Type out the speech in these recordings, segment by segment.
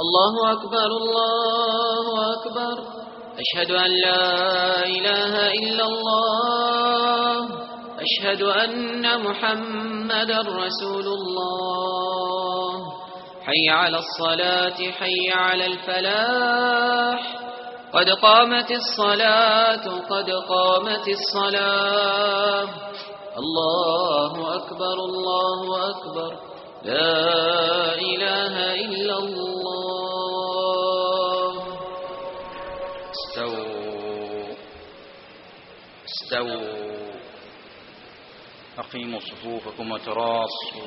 الله أكبر الله أكبر. أشهد أن لا إله إلا الله. أشهد أن محمدا رسول الله. حي على الصلاة حي على الفلاح. قد قامت الصلاة قد قامت الصلاة. الله أكبر الله أكبر. لا إله إلا الله. استووا أقيموا صفوفكم وتراصوا.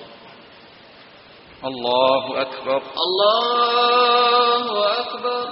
الله أكبر الله أكبر.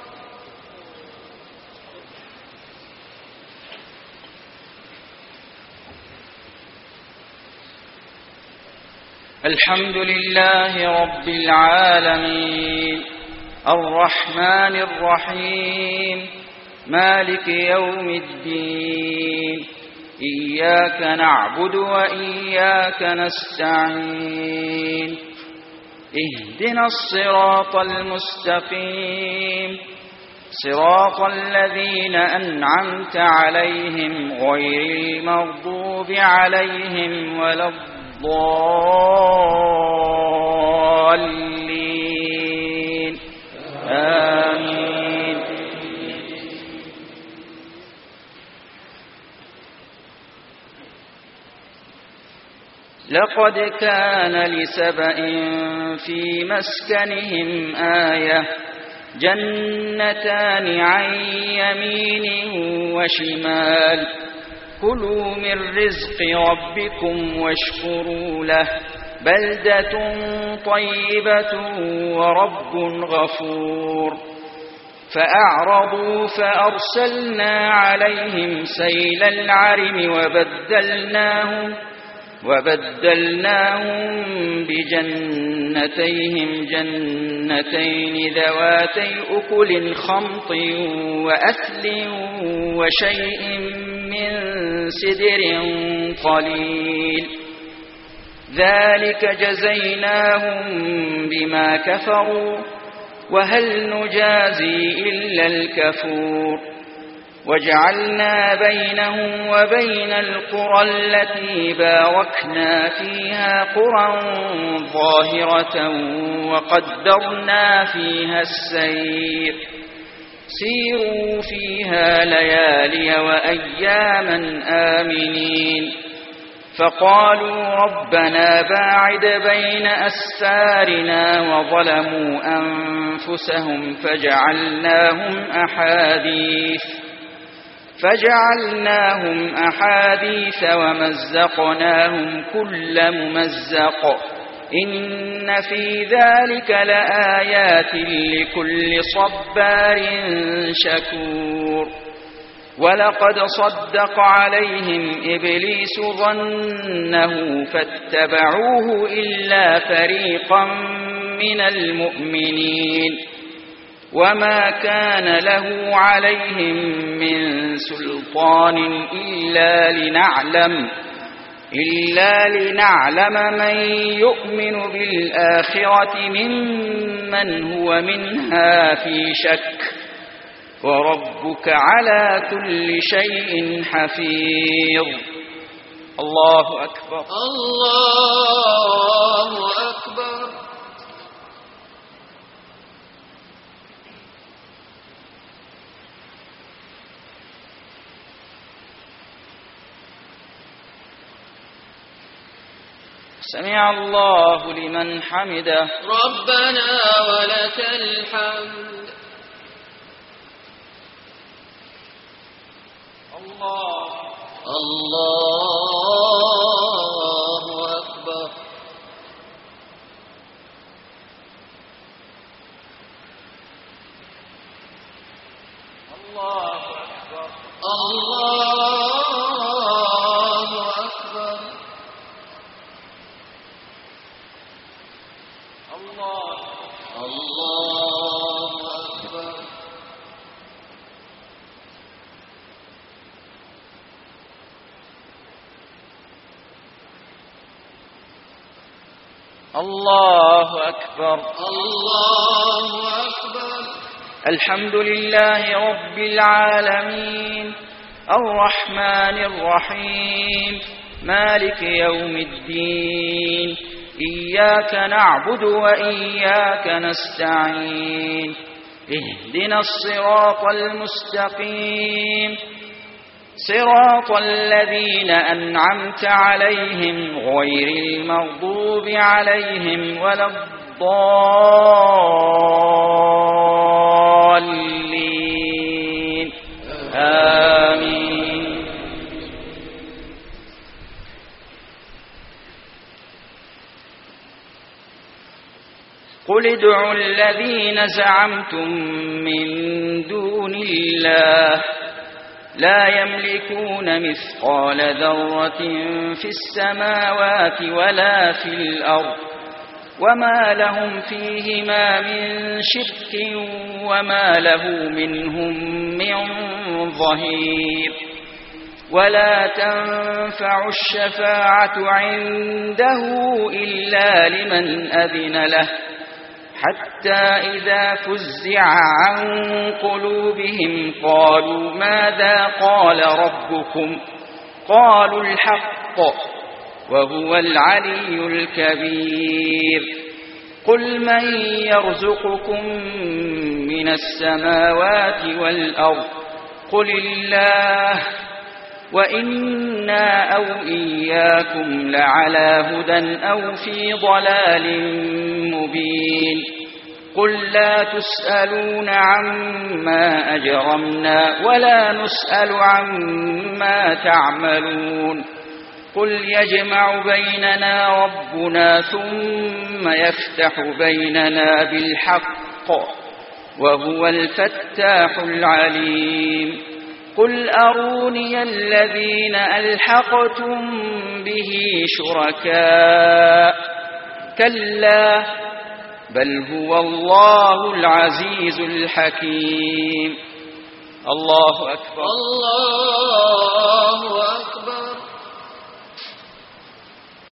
الحمد لله رب العالمين الرحمن الرحيم مالك يوم الدين. إياك نعبد وإياك نستعين. اهدنا الصراط المستقيم صراط الذين أنعمت عليهم غير المغضوب عليهم ولا الضالين. آمين. لقد كان لسبإ في مسكنهم آية جنتان عن يمين وشمال كلوا من رزق ربكم واشكروا له بلدة طيبة ورب غفور. فأعرضوا فأرسلنا عليهم سيل العرم وبدلناهم بجنتيهم جنتين ذواتي أكل خمط وأثل وشيء من سدر قليل. ذلك جزيناهم بما كفروا وهل نجازي إلا الكفور. وجعلنا بينهم وبين القرى التي باركنا فيها قرى ظاهرة وقدرنا فيها السير. سيروا فيها ليالي وأياما آمنين. فقالوا ربنا باعد بين أسفارنا وظلموا أنفسهم فجعلناهم أحاديث ومزقناهم كل ممزق. إن في ذلك لآيات لكل صبار شكور. ولقد صدق عليهم إبليس ظنه فاتبعوه إلا فريقا من المؤمنين. وما كان له عليهم من سلطان إلا لنعلم من يؤمن بالآخرة ممن هو منها في شك. وربك على كل شيء حفيظ. الله أكبر الله أكبر. سمع الله لمن حمده. ربنا ولك الحمد. الله أكبر. الله أكبر. الله أكبر. الله أكبر. الله أكبر. الله الحمد لله رب العالمين الرحمن الرحيم مالك يوم الدين إياك نعبد وإياك نستعين اهدنا الصراط المستقيم صراط الذين أنعمت عليهم غير المغضوب عليهم ولا الضالين آمين. قل ادعوا الذين زعمتم من دون الله لا يملكون مثقال ذرة في السماوات ولا في الأرض وما لهم فيهما من شرك وما له منهم من ظهير. ولا تنفع الشفاعة عنده إلا لمن أذن له حتى إذا فزع عن قلوبهم قالوا ماذا قال ربكم قالوا الحق وهو العلي الكبير. قل من يرزقكم من السماوات والأرض قل الله وإنا أو إياكم لعلى هدى أو في ضلال مبين. قل لا تسألون عما أجرمنا ولا نسأل عما تعملون. قل يجمع بيننا ربنا ثم يفتح بيننا بالحق وهو الفتاح العليم. قل أروني الذين ألحقتم به شركاء كلا بل هو الله العزيز الحكيم. الله أكبر. الله